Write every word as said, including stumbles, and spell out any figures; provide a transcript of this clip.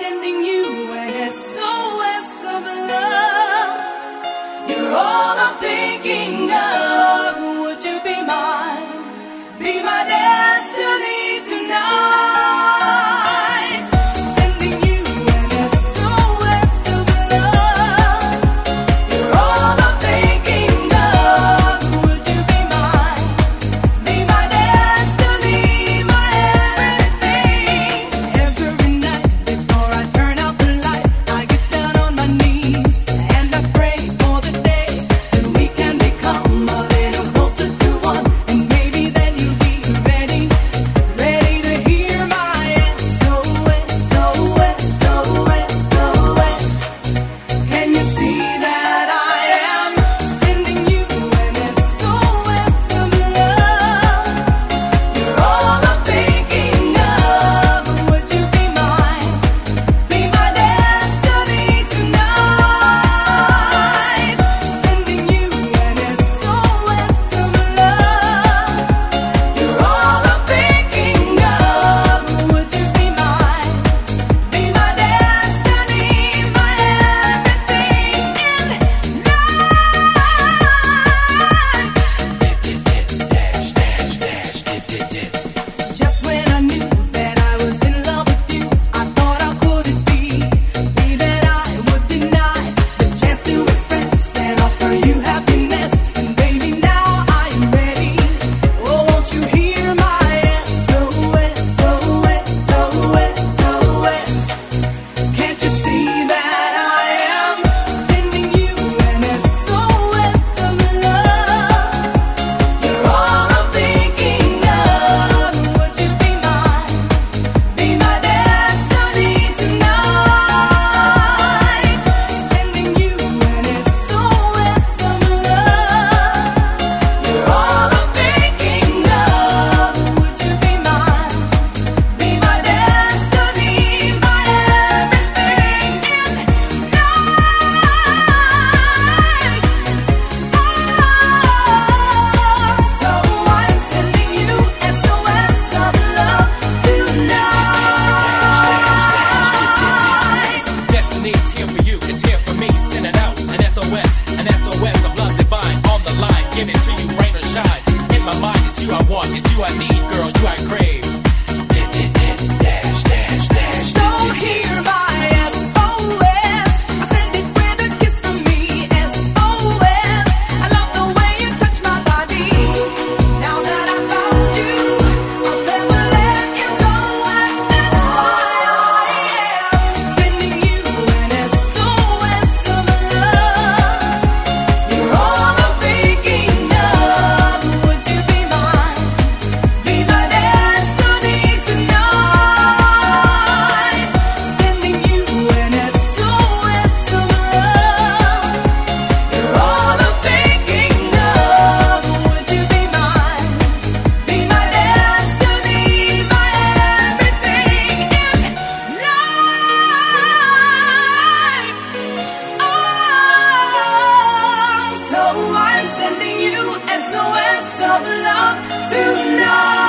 sending you an S O S of love. You're all I'm thinking of. Would you be mine? Be my destiny tonight. Sending you an S O S of love. You're all I'm thinking of. Would you be mine? Be my destiny, my everything. Every night before I turn out the light, I get down on my knees and I pray for the day that we can become a little closer to one. And maybe then you'll be ready, ready to hear my S O S, O S, O S, O S. Can you see that I am sending you an S O S of love? You're all I'm thinking of. Would you be mine? Be my destiny tonight. Sending you an S O S of love. You're all I'm thinking of. Would you be mine? Be my destiny, my everything in life. Just when I knew that I was in love with you, I thought how could it be? Be that I would deny the chance to express and offer you happiness. And baby, now I am ready. Oh, won't you hear my S O S, O S, O S, O S? Can't you see that I am sending you an S O S of love? You're all I'm thinking of. Would you be mine? Be my destiny tonight. Sending you an S O S of love. You're all I'm thinking of. Would you be mine? Be my destiny, my everything in life. So I'm sending you S O S of love tonight. Destiny's here for you, it's here for me. Send it out, an S O S, an S O S of love divine. On the line, give it to you, rain or shine. In my mind, it's you I want, it's you I need, girl, you I crave. Dash, dash, dash. So hear my S O S. I send it with a kiss from me. S O S. I love the way you touch my body. Now that I found you, I'll never let you go, and that's why I am sending you an S O S of love. You're all I'm thinking of. Would you be mine? Be my destiny tonight. Sending you an S O S of love. You're all I'm thinking of. Would you be mine? Be my destiny, my everything in life. Oh, so I'm sending you S O S of love tonight.